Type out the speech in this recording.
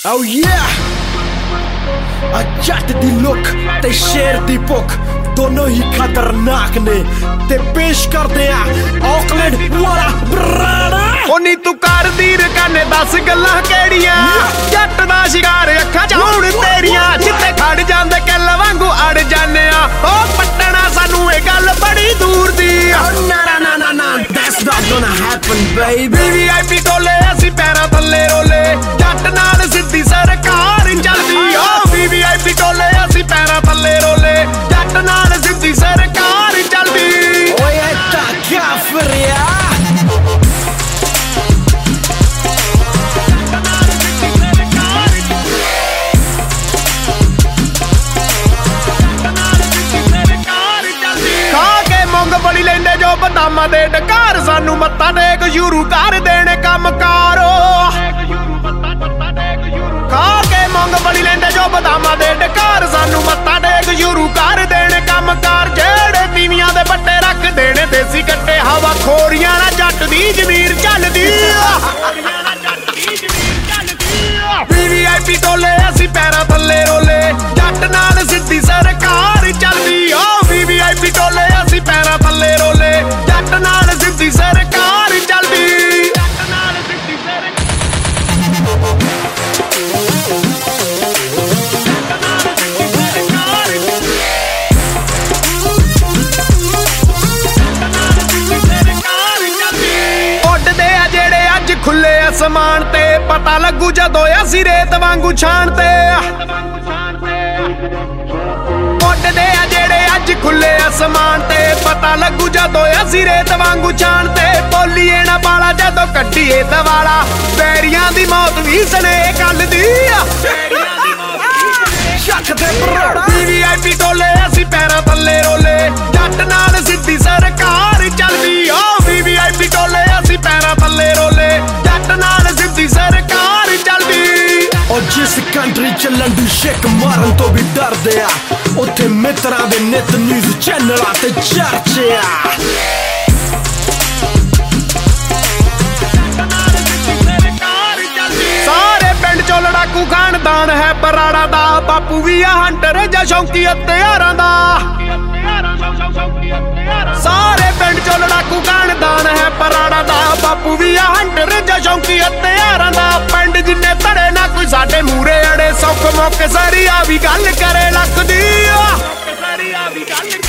Oh yeah! जट दी look ते शेर दी भुख दोनों ही खतरनाक ने ते पेश करदे आ ऑकलैंड वाला ब्रांड ओनी तू कर दीर कने 10 गल्लां केड़ियां जट दा शिकार अखां च हुण तेरियां जिथे खड़ जांदे किल वांगू अड़ जाने आ ओ पट्टना सानू ए गल बड़ी दूर दी ना that's not gonna happen baby VIP टोले असी पैरां थल्ले रोले जट नाल सिद्धी सरकार चलदी ओ VIP टोले असी पैरां थल्ले रोले जट नाल सिद्धी सरकार चलदी ओए ता काफरिया बड़ी लेंदे जो बदामा दे डकार सानू मत्ता टेक शुरू कर देने कम कारो खा के मंग बड़ी लेंदे जो बदामा दे डकार सानू मत्ता टेक शुरू कर देने कम कार जेड़े तीवियां दे बट्टे रख देने देसी कट्टे हवा खोरियां ना जट दी जमीर चलदी VIP टोले असी पैरां थल्ले रोले जट नाल सिद्धी सरकार चलदी ओ VIP टोले असी पैरां थल्ले रोले जट नाल सिद्धी सरकार चलदी उड्डदे आ जेड़े अज खुले आसमान ते पता लगू जदों असी रेत वांगू छान ते उड्डदे आ जेड़े अज खुले आसमान ते पता लगू जदों असी रेत वांगू छान ते बोलीए ना बाला जदों कड्डीए दवाला बैरियां दी मौत भी सने गल दी VIP टोले असी पैरां थल्ले रोले जट नाल सिद्धी सरकार चलदी ओ VIP टोले असी पैरां थल्ले रोले जट नाल सिद्धी सरकार चलदी और जिस कंट्री च लंडू शेक मारन तो भी डरदे आ उत्थे मित्रां दे नित न्यूज़ चैनलां ते चर्चे आ लड़ाकू खानदान है बराड़ा दा बापू भी आ हंटर जा शौकी हथियारां दा सारे पिंड चो लड़ाकू खानदान है बराड़ा दा बापू भी आ हंटर जा शौकी हथियारां दा पिंड जिन्ने धड़े ना कोई साडे मूरे अड़े सौख मौके सरिया भी गल करे लकदी